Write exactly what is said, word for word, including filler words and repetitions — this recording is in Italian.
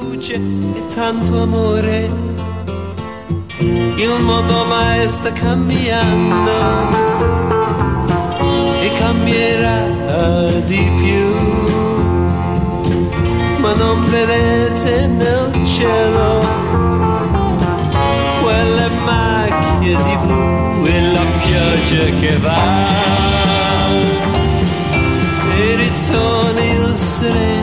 luce e tanto amore. Il mondo mai sta cambiando e cambierà di più, ma non vedete nel cielo quelle macchie di blu e la pioggia che va e ritorna il sereno